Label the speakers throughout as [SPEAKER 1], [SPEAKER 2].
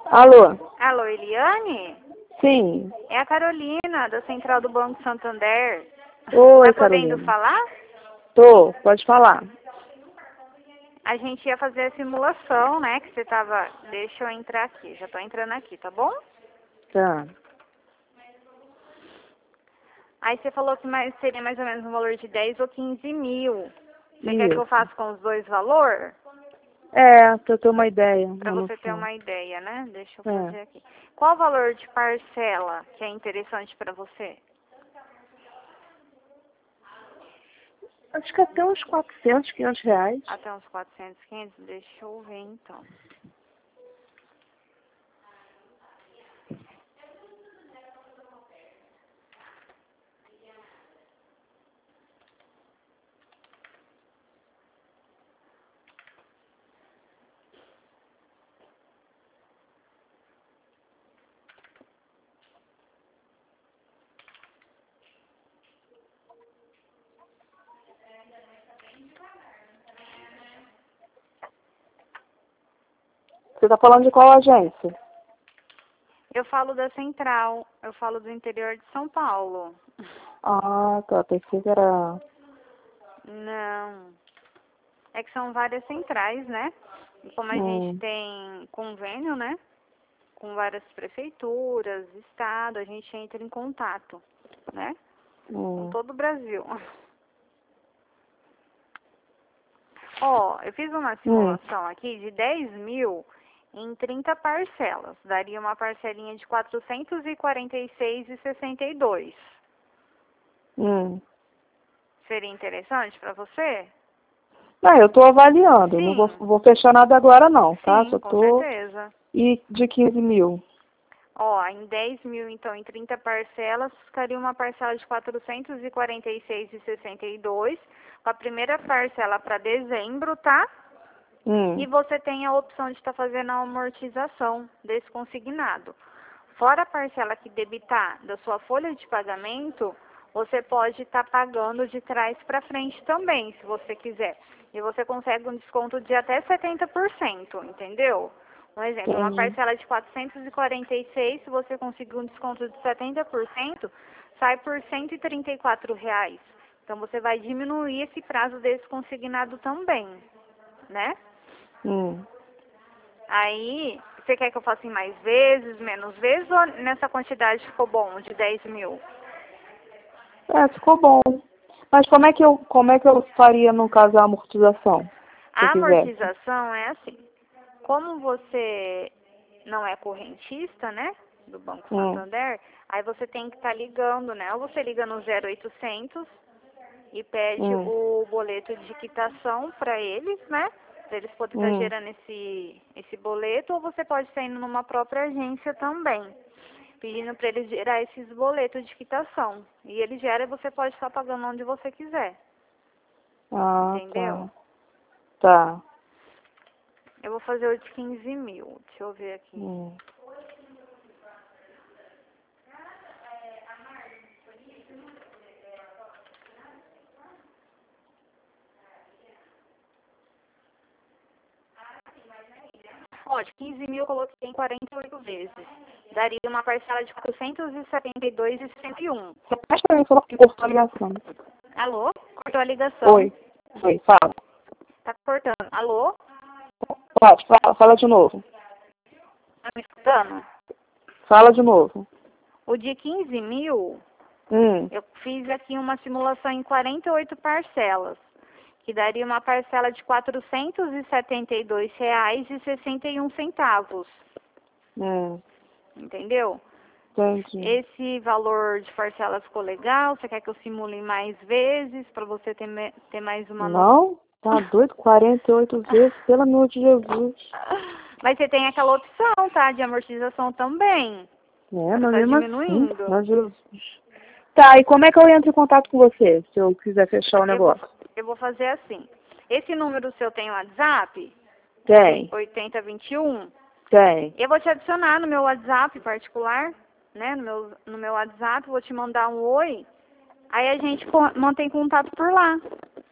[SPEAKER 1] Alô?
[SPEAKER 2] Alô, Eliane?
[SPEAKER 1] Sim.
[SPEAKER 2] É a Carolina, da Central do Banco Santander.
[SPEAKER 1] Oi,
[SPEAKER 2] Tá podendo
[SPEAKER 1] Carolina.
[SPEAKER 2] falar?
[SPEAKER 1] Tô, pode falar.
[SPEAKER 2] A gente ia fazer a simulação, né? Que você tava... Deixa eu entrar aqui. Já tô entrando aqui, tá bom?
[SPEAKER 1] Tá.
[SPEAKER 2] Aí você falou que seria mais ou menos um valor de 10 ou 15 mil. Você quer que eu
[SPEAKER 1] Isso.
[SPEAKER 2] faça com os dois valores?
[SPEAKER 1] Pra eu ter uma ideia,
[SPEAKER 2] Pra
[SPEAKER 1] uma
[SPEAKER 2] você ter
[SPEAKER 1] noção.
[SPEAKER 2] uma ideia, né? Deixa eu
[SPEAKER 1] É.
[SPEAKER 2] fazer aqui. Qual o valor de parcela que é interessante pra você?
[SPEAKER 1] Acho que até uns 400, 500 reais.
[SPEAKER 2] Até uns 400, 500? Deixa eu ver, então.
[SPEAKER 1] Você tá falando de qual agência?
[SPEAKER 2] Eu falo da Central, eu falo do interior de São Paulo.
[SPEAKER 1] Ah, tá. Pensei que era...
[SPEAKER 2] Não. É que são várias centrais, né? E como a gente tem convênio, né? Com várias prefeituras, estado, a gente entra em contato, né? Com todo o Brasil. Ó, eu fiz uma simulação aqui de 10 mil em 30 parcelas. Daria uma parcelinha de 446,62. Seria interessante para você?
[SPEAKER 1] Não, eu tô avaliando. Não
[SPEAKER 2] Sim,
[SPEAKER 1] vou fechar nada agora não, tá?
[SPEAKER 2] sim,
[SPEAKER 1] Só
[SPEAKER 2] com
[SPEAKER 1] tô...
[SPEAKER 2] certeza.
[SPEAKER 1] E de 15 mil?
[SPEAKER 2] Ó, em 10 mil, então, em 30 parcelas, ficaria uma parcela de 446,62, com a primeira parcela para dezembro, tá? E você tem a opção de estar fazendo a amortização desse consignado. Fora a parcela que debitar da sua folha de pagamento, você pode estar pagando de trás para frente também, se você quiser. E você consegue um desconto de até 70%, entendeu? Um exemplo, uma
[SPEAKER 1] Entendi.
[SPEAKER 2] parcela de 446, se você conseguir um desconto de 70%, sai por R$ 134. Então, você vai diminuir esse prazo desse consignado também, né? Aí, você quer que eu faça em mais vezes, menos vezes, ou nessa quantidade ficou bom, de 10 mil?
[SPEAKER 1] Ficou bom. Mas como é que eu faria no caso a amortização, se eu
[SPEAKER 2] A
[SPEAKER 1] quisesse?
[SPEAKER 2] amortização é assim, como você não é correntista, né, do Banco Santander, aí você tem que estar ligando, né, ou você liga no 0800 e pede o boleto de quitação para eles, né, para eles poderem estar gerando esse boleto, ou você pode estar indo numa própria agência também, pedindo para eles gerar esses boletos de quitação. E eles geram e você pode estar pagando onde você quiser.
[SPEAKER 1] Ah,
[SPEAKER 2] Entendeu?
[SPEAKER 1] tá.
[SPEAKER 2] Eu vou fazer o de 15 mil. Deixa eu ver aqui. Ó, de 15 mil eu coloquei em 48 vezes. Daria uma parcela de 472,61.
[SPEAKER 1] Mas pra mim falou que cortou a ligação.
[SPEAKER 2] Alô? Cortou a ligação.
[SPEAKER 1] Oi, fala.
[SPEAKER 2] Tá cortando. Alô?
[SPEAKER 1] Pode, fala de novo.
[SPEAKER 2] Tá me escutando?
[SPEAKER 1] Fala de novo.
[SPEAKER 2] O de 15 mil,
[SPEAKER 1] Hum,
[SPEAKER 2] eu fiz aqui uma simulação em 48 parcelas, que daria uma parcela de R$ 472,61. Entendeu?
[SPEAKER 1] entendi.
[SPEAKER 2] Esse valor de parcela ficou legal? Você quer que eu simule mais vezes para você ter mais uma noção?
[SPEAKER 1] Não? Tá doido? 48 vezes, pelo amor de Jesus.
[SPEAKER 2] Mas você tem aquela opção, tá? De amortização também.
[SPEAKER 1] É,
[SPEAKER 2] Para
[SPEAKER 1] mas
[SPEAKER 2] estar
[SPEAKER 1] mesmo assim,
[SPEAKER 2] diminuindo.
[SPEAKER 1] meu Jesus. Tá, e como é que eu entro em contato com você, se eu quiser fechar o negócio?
[SPEAKER 2] Eu vou fazer assim. Esse número seu tem WhatsApp?
[SPEAKER 1] Tem,
[SPEAKER 2] 8021?
[SPEAKER 1] tem.
[SPEAKER 2] Eu vou te adicionar no meu WhatsApp particular, né? No meu WhatsApp, vou te mandar um oi. Aí a gente mantém contato por lá.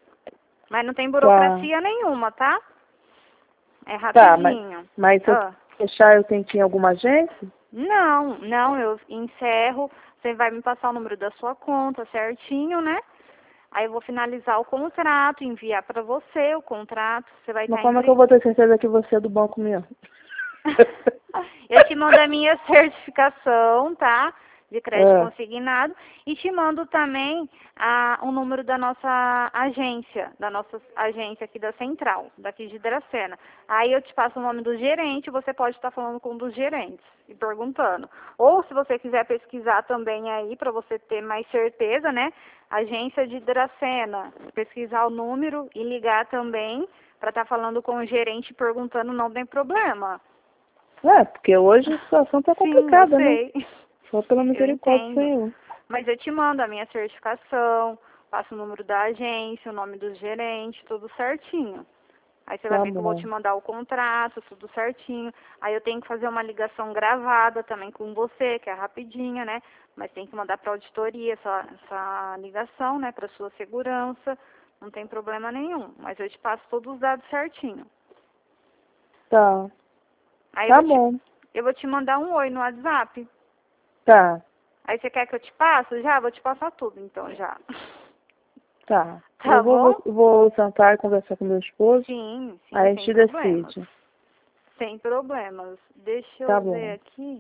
[SPEAKER 2] Mas não tem
[SPEAKER 1] Tá,
[SPEAKER 2] burocracia nenhuma, tá? É
[SPEAKER 1] tá,
[SPEAKER 2] rapidinho.
[SPEAKER 1] mas eu,
[SPEAKER 2] Ah.
[SPEAKER 1] fechar, eu tenho que ir em alguma agência?
[SPEAKER 2] Não, eu encerro, você vai me passar o número da sua conta certinho, né? Aí eu vou finalizar o contrato, enviar para você o contrato, você vai
[SPEAKER 1] Mas
[SPEAKER 2] estar
[SPEAKER 1] como é que eu vou ter certeza que você é do banco mesmo?
[SPEAKER 2] Eu te mando a minha certificação, tá? De crédito
[SPEAKER 1] É.
[SPEAKER 2] consignado. E te mando também o número da nossa agência aqui da Central, daqui de Dracena. Aí eu te passo o nome do gerente, você pode estar falando com um dos gerentes e perguntando. Ou se você quiser pesquisar também aí, para você ter mais certeza, né? Agência de Dracena. Pesquisar o número e ligar também para estar falando com o gerente perguntando, não tem problema.
[SPEAKER 1] Porque hoje a situação tá
[SPEAKER 2] Sim, eu
[SPEAKER 1] complicada, né?
[SPEAKER 2] sei.
[SPEAKER 1] Só pela
[SPEAKER 2] Eu
[SPEAKER 1] misericórdia do
[SPEAKER 2] entendo.
[SPEAKER 1] Senhor.
[SPEAKER 2] Mas eu te mando a minha certificação, passo o número da agência, o nome do gerente, tudo certinho. Aí você vai
[SPEAKER 1] Tá
[SPEAKER 2] ver que eu vou te
[SPEAKER 1] bom.
[SPEAKER 2] mandar o contrato, tudo certinho. Aí eu tenho que fazer uma ligação gravada também com você, que é rapidinha, né? Mas tem que mandar para auditoria essa ligação, né? Para sua segurança. Não tem problema nenhum. Mas eu te passo todos os dados certinho.
[SPEAKER 1] Tá.
[SPEAKER 2] Aí
[SPEAKER 1] Tá bom.
[SPEAKER 2] eu vou te mandar um oi no WhatsApp.
[SPEAKER 1] Tá.
[SPEAKER 2] Aí você quer que eu te passe? Já, vou te passar tudo então já.
[SPEAKER 1] Tá.
[SPEAKER 2] Tá bom?
[SPEAKER 1] Vou sentar e conversar com meu esposo.
[SPEAKER 2] Sim,
[SPEAKER 1] Aí a
[SPEAKER 2] sem
[SPEAKER 1] gente
[SPEAKER 2] problemas.
[SPEAKER 1] decide.
[SPEAKER 2] Sem problemas. Deixa
[SPEAKER 1] Tá
[SPEAKER 2] eu ver
[SPEAKER 1] bom.
[SPEAKER 2] aqui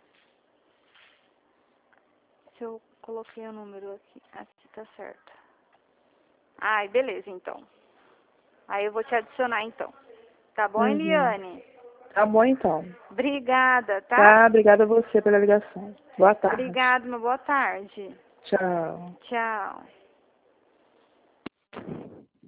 [SPEAKER 2] se eu coloquei o número aqui. Aqui tá certo. Ai, beleza então. Aí eu vou te adicionar então. Tá bom,
[SPEAKER 1] Uhum.
[SPEAKER 2] Eliane?
[SPEAKER 1] Tá bom então.
[SPEAKER 2] Obrigada, tá?
[SPEAKER 1] Tá, obrigada a você pela ligação. Boa tarde.
[SPEAKER 2] Obrigada, uma boa tarde.
[SPEAKER 1] Tchau.
[SPEAKER 2] Tchau.